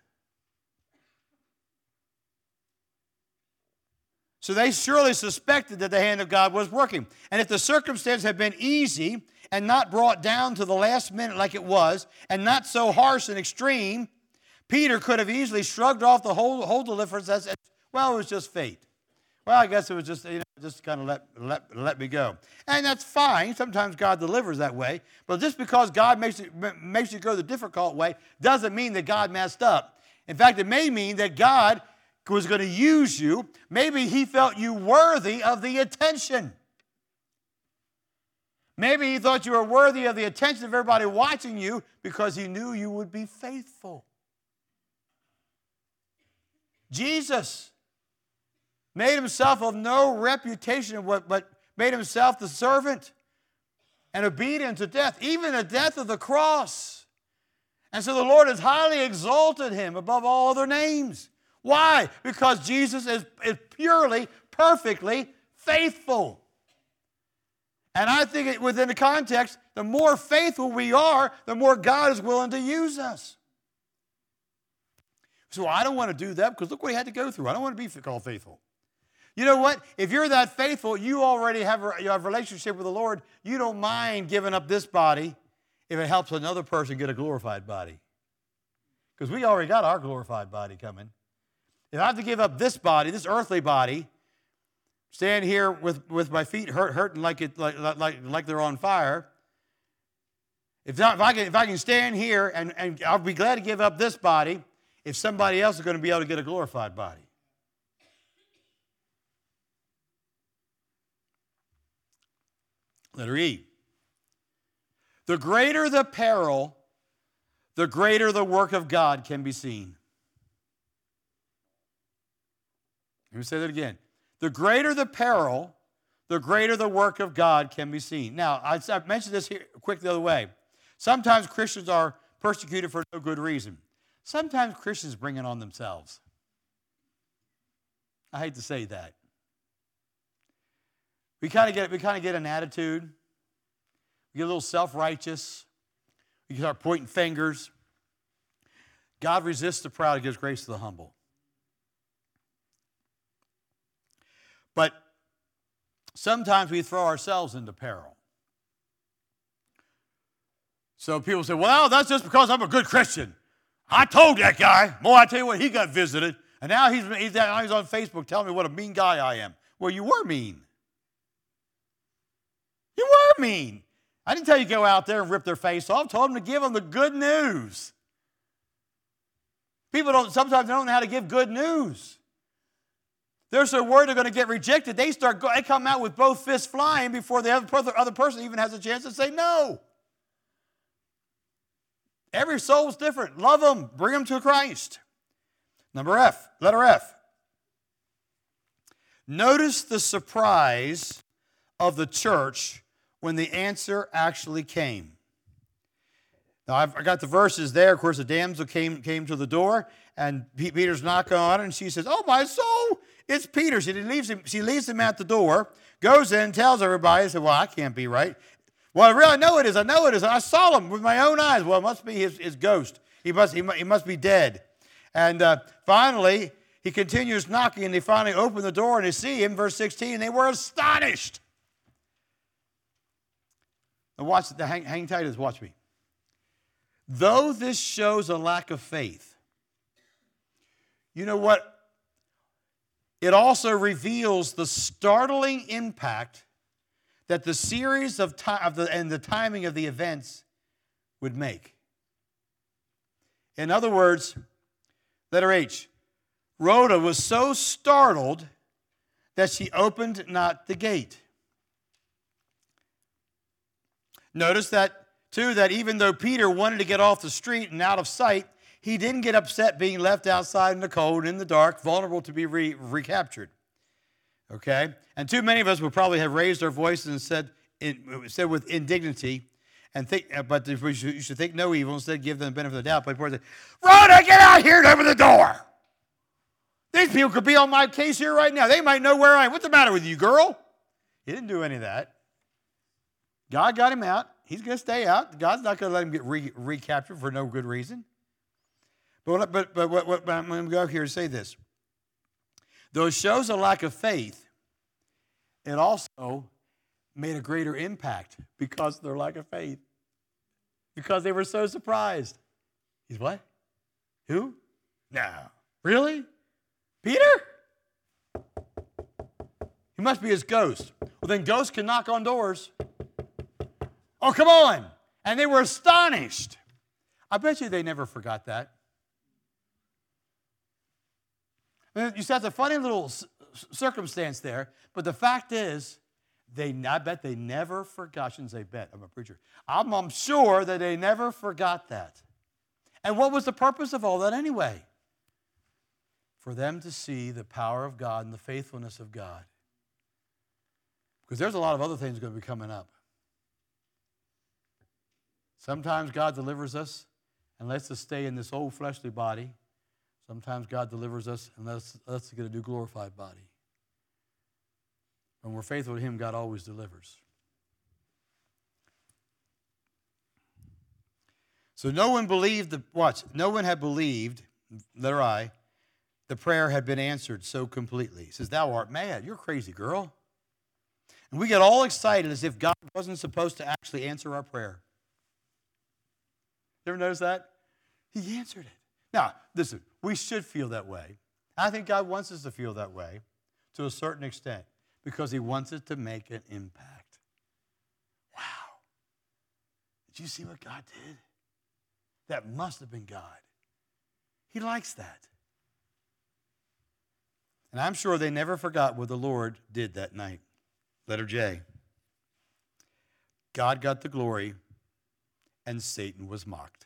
[SPEAKER 1] So they surely suspected that the hand of God was working. And if the circumstance had been easy and not brought down to the last minute like it was, and not so harsh and extreme, Peter could have easily shrugged off the whole, whole deliverance as, well, it was just fate. Well, I guess it was just, you know, just kind of let, let, let me go. And that's fine. Sometimes God delivers that way. But just because God makes, it, makes you go the difficult way doesn't mean that God messed up. In fact, it may mean that God was going to use you. Maybe he felt you worthy of the attention. Maybe he thought you were worthy of the attention of everybody watching you because he knew you would be faithful. Jesus made himself of no reputation, but made himself the servant and obedient to death, even the death of the cross. And so the Lord has highly exalted him above all other names. Why? Because Jesus is, is purely, perfectly faithful. And I think it, within the context, the more faithful we are, the more God is willing to use us. So I don't want to do that because look what he had to go through. I don't want to be called faithful. You know what? If you're that faithful, you already have a, you have a relationship with the Lord. You don't mind giving up this body if it helps another person get a glorified body. Because we already got our glorified body coming. If I have to give up this body, this earthly body, stand here with, with my feet hurt, hurting like, it, like, like, like they're on fire, if, not, if, I can, if I can stand here, and, and I'll be glad to give up this body if somebody else is going to be able to get a glorified body. Letter E. The greater the peril, the greater the work of God can be seen. Let me say that again. The greater the peril, the greater the work of God can be seen. Now, I, I mentioned this here quick the other way. Sometimes Christians are persecuted for no good reason. Sometimes Christians bring it on themselves. I hate to say that. We kind of get we kind of get an attitude. We get a little self-righteous. We start pointing fingers. God resists the proud and gives grace to the humble. But sometimes we throw ourselves into peril. So people say, well, that's just because I'm a good Christian. I told that guy. Boy, I tell you what, he got visited. And now he's, he's, now he's on Facebook telling me what a mean guy I am. Well, you were mean. You were mean. I didn't tell you to go out there and rip their face off. I told them to give them the good news. People don't, sometimes they don't know how to give good news. There's a word they're going to get rejected. They start, they come out with both fists flying before the other person even has a chance to say no. Every soul's different. Love them. Bring them to Christ. Number F, letter F. Notice the surprise of the church when the answer actually came. Now, I've, I got the verses there. Of course, the damsel came, came to the door, and Peter's knocking on it, and she says, oh, my soul, it's Peter. She leaves him, she leaves him at the door, goes in, tells everybody, said, well, I can't be right. Well, I really know it is. I know it is. I saw him with my own eyes. Well, it must be his, his ghost. He must, he, he must be dead. And uh, finally, he continues knocking, and they finally open the door, and they see him, verse sixteen, and they were astonished. Now watch, hang, hang tight as watch me. Though this shows a lack of faith, you know what? It also reveals the startling impact that the series of time of the, and the timing of the events would make. In other words, letter H, Rhoda was so startled that she opened not the gate. Notice that, too, that even though Peter wanted to get off the street and out of sight, he didn't get upset being left outside in the cold, in the dark, vulnerable to be re- recaptured. Okay? And too many of us would probably have raised our voices and said, in, said with indignity, and think, but we should, you should think no evil, instead give them the benefit of the doubt. But Rhoda, get out here and open the door. These people could be on my case here right now. They might know where I am. What's the matter with you, girl? He didn't do any of that. God got him out. He's going to stay out. God's not going to let him get re- recaptured for no good reason. But, but, but what, what, I'm going to go here and say this. Though it shows a lack of faith, it also made a greater impact because of their lack of faith. Because they were so surprised. He's what? Who? No. Really? Peter? He must be his ghost. Well, then ghosts can knock on doors. Oh, come on. And they were astonished. I bet you they never forgot that. You see, that's a funny little circumstance there, but the fact is, they, I bet they never forgot. I shouldn't say bet, I'm a preacher. I'm, I'm sure that they never forgot that. And what was the purpose of all that anyway? For them to see the power of God and the faithfulness of God. Because there's a lot of other things going to be coming up. Sometimes God delivers us and lets us stay in this old fleshly body. Sometimes God delivers us and lets us get a new glorified body. When we're faithful to him, God always delivers. So no one believed, the, watch, no one had believed, letter I, the prayer had been answered so completely. He says, thou art mad. You're crazy, girl. And we get all excited as if God wasn't supposed to actually answer our prayer. You ever notice that? He answered it. Now, listen, we should feel that way. I think God wants us to feel that way to a certain extent because he wants it to make an impact. Wow. Did you see what God did? That must have been God. He likes that. And I'm sure they never forgot what the Lord did that night. Letter J. God got the glory and Satan was mocked.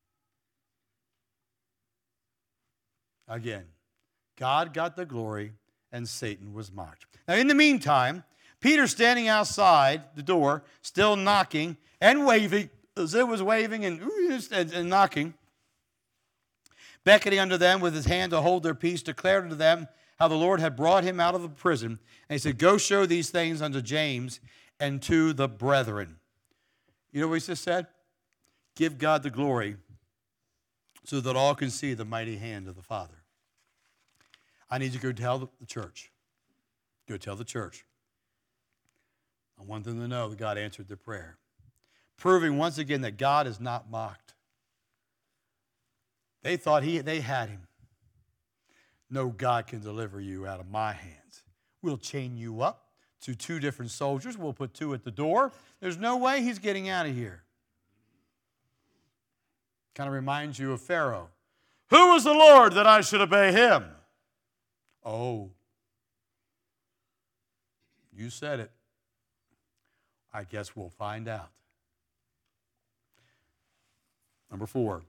[SPEAKER 1] Again, God got the glory and Satan was mocked. Now, in the meantime, Peter standing outside the door, still knocking and waving, as it was waving and, and, and knocking, beckoning unto them with his hand to hold their peace, declared unto them how the Lord had brought him out of the prison. And he said, go show these things unto James and to the brethren. You know what he just said? Give God the glory so that all can see the mighty hand of the Father. I need you to go tell the church. Go tell the church. I want them to know that God answered their prayer. Proving once again that God is not mocked. They thought he, they had him. No, God can deliver you out of my hands. We'll chain you up to two different soldiers. We'll put two at the door. There's no way he's getting out of here. Kind of reminds you of Pharaoh. Who is the Lord that I should obey him? Oh, you said it. I guess we'll find out. Number four,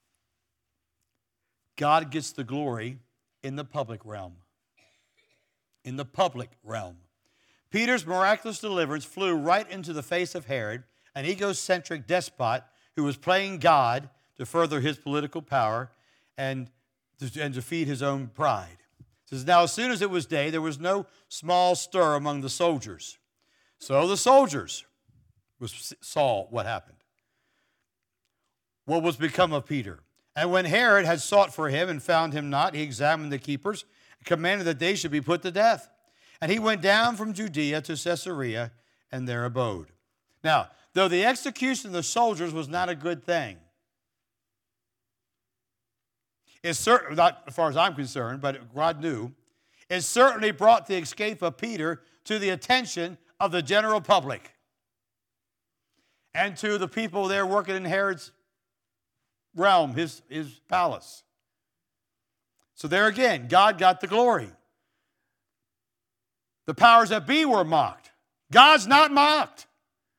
[SPEAKER 1] God gets the glory in the public realm. In the public realm. Peter's miraculous deliverance flew right into the face of Herod, an egocentric despot who was playing God to further his political power and to, and to feed his own pride. It says, now as soon as it was day, there was no small stir among the soldiers. So the soldiers saw what happened. What was become of Peter? And when Herod had sought for him and found him not, he examined the keepers and commanded that they should be put to death. And he went down from Judea to Caesarea and there abode. Now, though the execution of the soldiers was not a good thing, it's certain, not as far as I'm concerned, but God knew, it certainly brought the escape of Peter to the attention of the general public and to the people there working in Herod's realm, his, his palace. So there again, God got the glory. The powers that be were mocked. God's not mocked.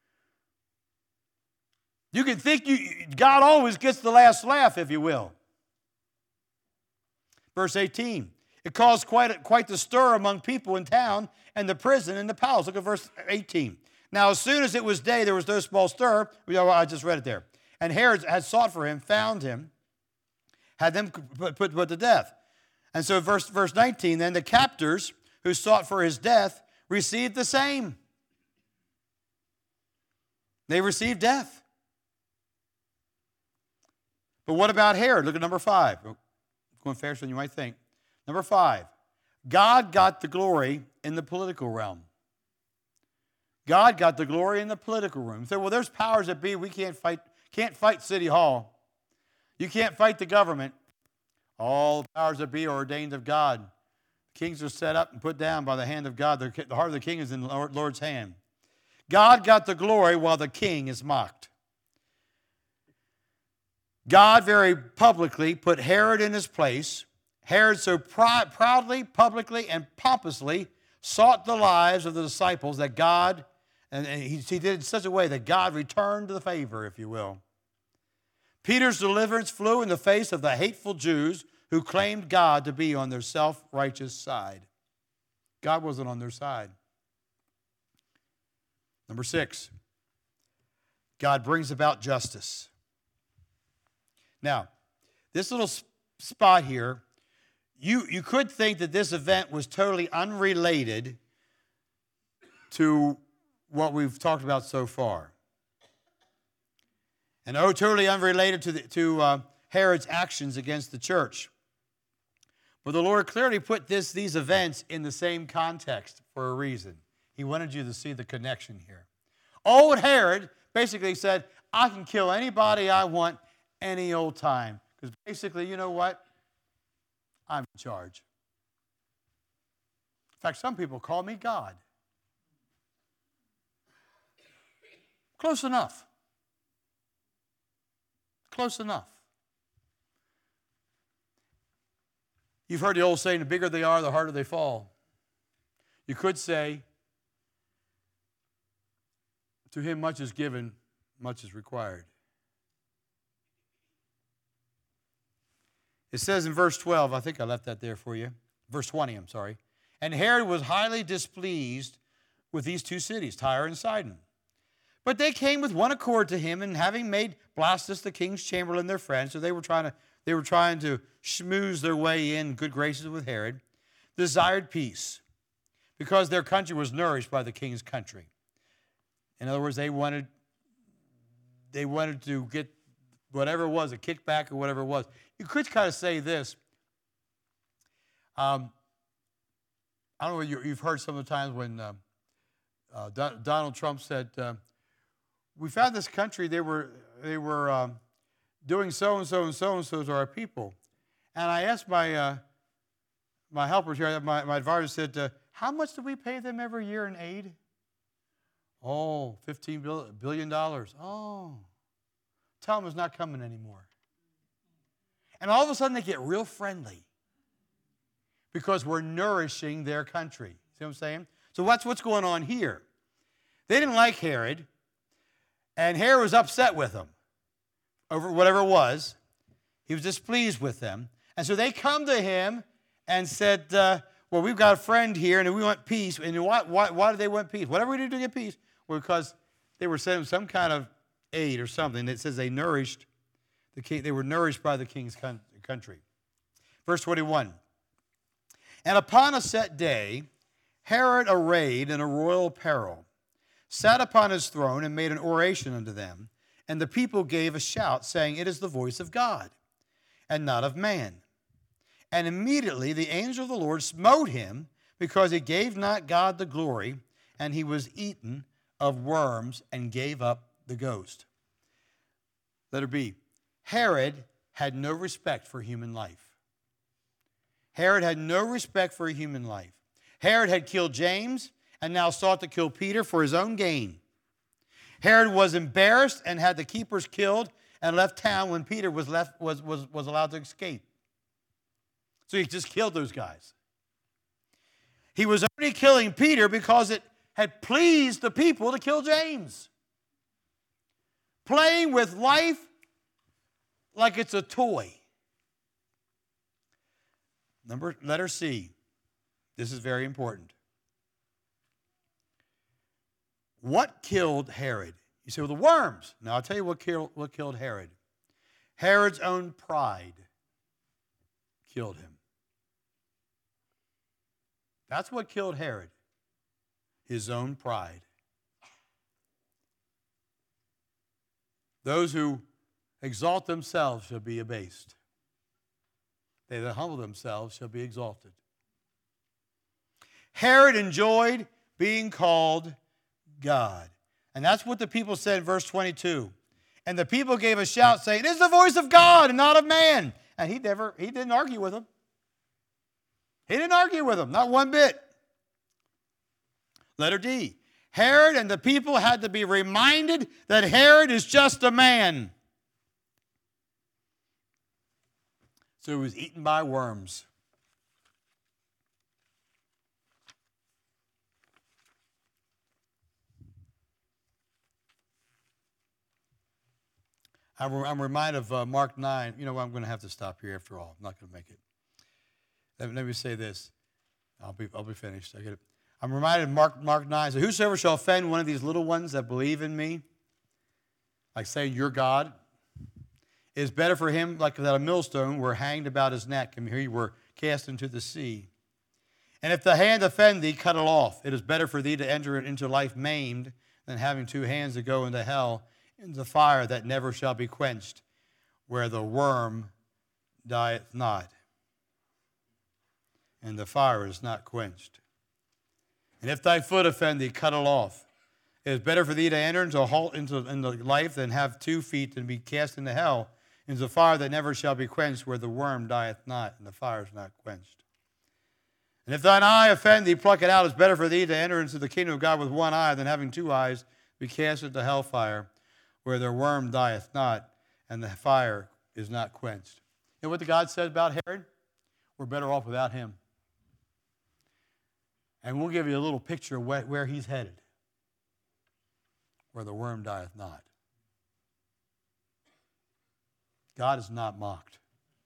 [SPEAKER 1] You can think you, God always gets the last laugh, if you will. Verse eighteen. It caused quite, a, quite the stir among people in town and the prison and the palace. Look at verse eighteen. Now, as soon as it was day, there was no small stir. I just read it there. And Herod had sought for him, found him, had them put, put, put to death. And so verse, verse nineteen, then the captors who sought for his death received the same. They received death. But what about Herod? Look at number five. Going faster than you might think. Number five, God got the glory in the political realm. God got the glory in the political realm. You say, well, there's powers that be. We can't fight, can't fight City Hall. You can't fight the government. All the powers that be are ordained of God. Kings are set up and put down by the hand of God. The heart of the king is in the Lord's hand. God got the glory while the king is mocked. God very publicly put Herod in his place. Herod so pr- proudly, publicly, and pompously sought the lives of the disciples that God, and he, he did it in such a way that God returned the favor, if you will. Peter's deliverance flew in the face of the hateful Jews who claimed God to be on their self-righteous side. God wasn't on their side. Number six, God brings about justice. Now, this little spot here, you, you could think that this event was totally unrelated to what we've talked about so far. And oh, totally unrelated to, the, to uh, Herod's actions against the church. But the Lord clearly put this, these events in the same context for a reason. He wanted you to see the connection here. Old Herod basically said, I can kill anybody I want any old time. Because basically, you know what? I'm in charge. In fact, some people call me God. Close enough. Close enough. You've heard the old saying, the bigger they are, the harder they fall. You could say, to him much is given, much is required. It says in verse twelve, I think I left that there for you. Verse twenty, I'm sorry. And Herod was highly displeased with these two cities, Tyre and Sidon. But they came with one accord to him, and having made Blastus the king's chamberlain their friend, so they were trying to they were trying to schmooze their way in good graces with Herod, desired peace, because their country was nourished by the king's country. In other words, they wanted they wanted to get whatever it was, a kickback or whatever it was. You could kind of say this. Um, I don't know if you've heard some of the times when uh, uh, Don, Donald Trump said, uh, we found this country, they were, they were um, doing so-and-so and so-and-so to our people. And I asked my, uh, my helpers here, my, my advisor said, uh, how much do we pay them every year in aid? Oh, fifteen billion dollars. Oh, tell them it's not coming anymore. And all of a sudden they get real friendly because we're nourishing their country. See what I'm saying? So that's what's going on here. They didn't like Herod, and Herod was upset with them over whatever it was. He was displeased with them. And so they come to him and said, uh, well, we've got a friend here, and we want peace. And why, why, why do they want peace? Whatever we do to get peace? Well, because they were sending some kind of aid or something. It says they nourished the king. They were nourished by the king's country. Verse twenty-one. And upon a set day, Herod, arrayed in a royal apparel, sat upon his throne and made an oration unto them. And the people gave a shout, saying, it is the voice of God, and not of man. And immediately the angel of the Lord smote him, because he gave not God the glory, and he was eaten of worms and gave up the ghost. Let it be. Herod had no respect for human life. Herod had no respect for human life. Herod had killed James and now sought to kill Peter for his own gain. Herod was embarrassed and had the keepers killed and left town when Peter was, left, was, was, was allowed to escape. So he just killed those guys. He was only killing Peter because it had pleased the people to kill James. Playing with life like it's a toy. Number, letter C. This is very important. What killed Herod? You say, well, the worms. Now, I'll tell you what killed, what killed Herod. Herod's own pride killed him. That's what killed Herod. His own pride. Those who exalt themselves shall be abased. They that humble themselves shall be exalted. Herod enjoyed being called God. And that's what the people said in verse twenty-two. And the people gave a shout saying, it is the voice of God and not of man. And he never, he didn't argue with them. He didn't argue with them, not one bit. Letter D. Herod and the people had to be reminded that Herod is just a man. So he was eaten by worms. I'm, I'm reminded of uh, Mark nine. You know, I'm going to have to stop here after all. I'm not going to make it. Let, let me say this. I'll be, I'll be finished. I get it. I'm reminded of Mark, Mark nine. So whosoever shall offend one of these little ones that believe in me, like saying you're God, it is better for him like that a millstone were hanged about his neck, and he were cast into the sea. And if the hand offend thee, cut it off. It is better for thee to enter into life maimed than having two hands to go into hell, into the fire that never shall be quenched, where the worm dieth not, and the fire is not quenched. And if thy foot offend thee, cut it off. It is better for thee to enter into, halt into, into life than have two feet and be cast into hell, into the fire that never shall be quenched, where the worm dieth not, and the fire is not quenched. And if thine eye offend thee, pluck it out. It is better for thee to enter into the kingdom of God with one eye than having two eyes, be cast into hellfire, where the worm dieth not, and the fire is not quenched. You know what the God said about Herod? We're better off without him. And we'll give you a little picture of where he's headed. Where the worm dieth not. God is not mocked.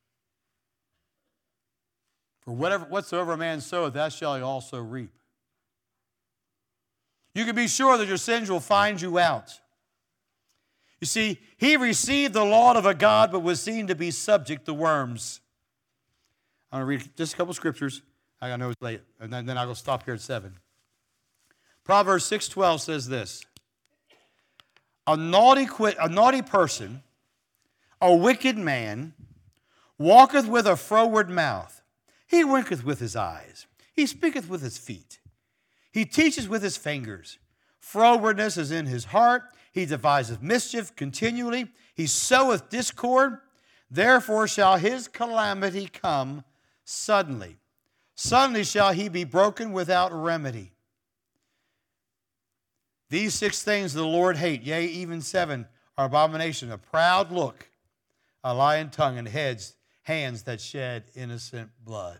[SPEAKER 1] For whatever, whatsoever a man soweth, that shall he also reap. You can be sure that your sins will find you out. You see, he received the laud of a God, but was seen to be subject to worms. I'm going to read just a couple scriptures. I know it's late, and then, then I'll stop here at seven. Proverbs six twelve says this. A naughty, quit, a naughty person, a wicked man, walketh with a froward mouth. He winketh with his eyes. He speaketh with his feet. He teacheth with his fingers. Frowardness is in his heart. He deviseth mischief continually. He soweth discord. Therefore shall his calamity come suddenly. Suddenly shall he be broken without remedy. These six things the Lord hate, yea, even seven, are abomination: a proud look, a lying tongue, and heads, hands that shed innocent blood.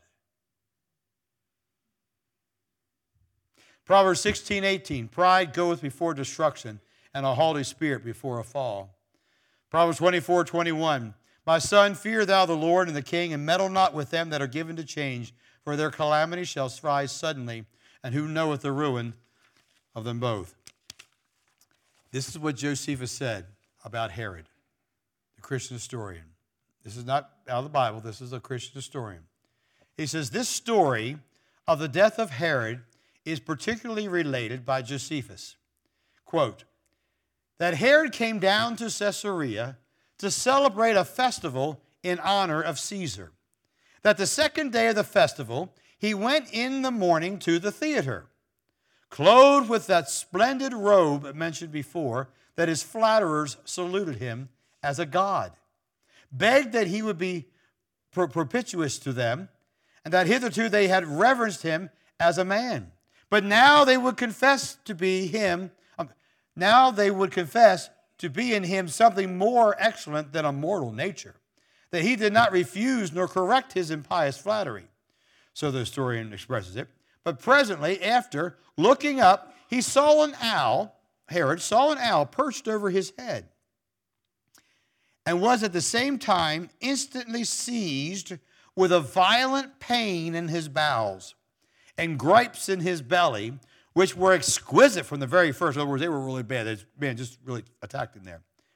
[SPEAKER 1] Proverbs sixteen eighteen, pride goeth before destruction, and a haughty spirit before a fall. Proverbs twenty-four twenty-one, my son, fear thou the Lord and the king, and meddle not with them that are given to change, for their calamity shall rise suddenly, and who knoweth the ruin of them both. This is what Josephus said about Herod, the Christian historian. This is not out of the Bible. This is a Christian historian. He says, this story of the death of Herod is particularly related by Josephus. Quote, that Herod came down to Caesarea to celebrate a festival in honor of Caesar. That the second day of the festival, he went in the morning to the theater, clothed with that splendid robe mentioned before, that his flatterers saluted him as a god, begged that he would be propitious to them, and that hitherto they had reverenced him as a man. But now they would confess to be him, um, now they would confess to be in him something more excellent than a mortal nature, that he did not refuse nor correct his impious flattery. So the historian expresses it. But presently, after looking up, he saw an owl, Herod saw an owl perched over his head, and was at the same time instantly seized with a violent pain in his bowels and gripes in his belly, which were exquisite from the very first. In other words, they were really bad. They man, just really attacked him there.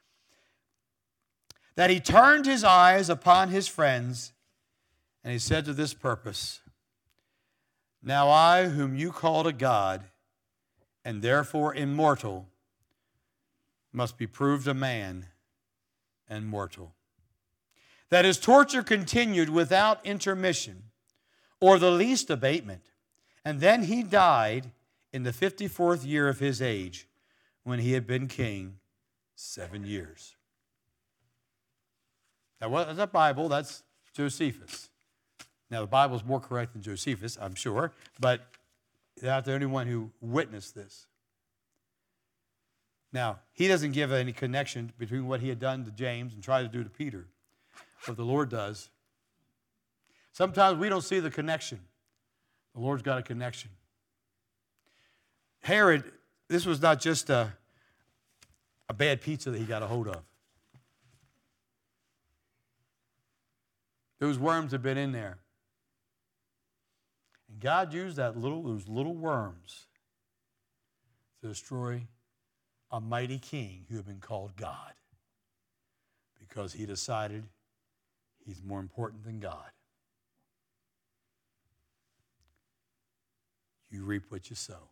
[SPEAKER 1] That he turned his eyes upon his friends, and he said to this purpose, now I, whom you called a God, and therefore immortal, must be proved a man and mortal. That his torture continued without intermission or the least abatement. And then he died in the fifty-fourth year of his age, when he had been king seven years. Now, what is that Bible? That's Josephus. Now, the Bible is more correct than Josephus, I'm sure, but they're not the only one who witnessed this. Now, he doesn't give any connection between what he had done to James and tried to do to Peter, but the Lord does. Sometimes we don't see the connection. The Lord's got a connection. Herod, this was not just a, a bad pizza that he got a hold of. Those worms had been in there. And God used that little, those little worms to destroy a mighty king who had been called God, because he decided he's more important than God. You reap what you sow.